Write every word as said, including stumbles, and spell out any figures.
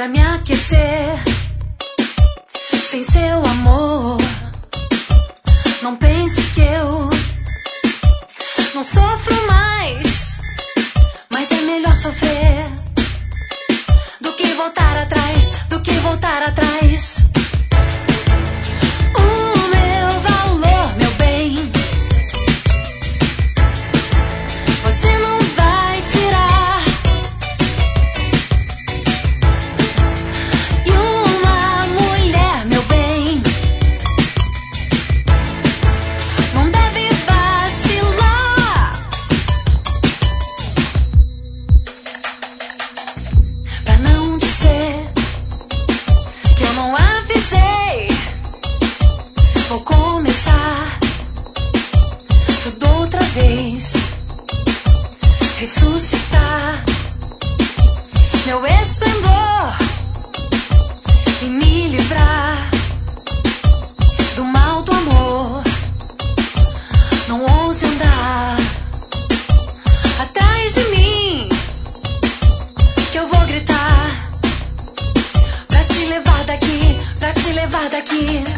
pra me aquecer. Sem seu amor, não pense que eu não sofro mais, mas é melhor sofrer do que voltar atrás, do que voltar atrás. O meu valor, meu bem, você não vai tirar. E uma mulher, meu bem, não deve vacilar. Pra não dizer que eu não avisei, vou começar tudo outra vez, ressuscitar meu esplendor e me livrar do mal do amor. Não ouse andar atrás de mim, que eu vou gritar pra te levar daqui, pra te levar daqui.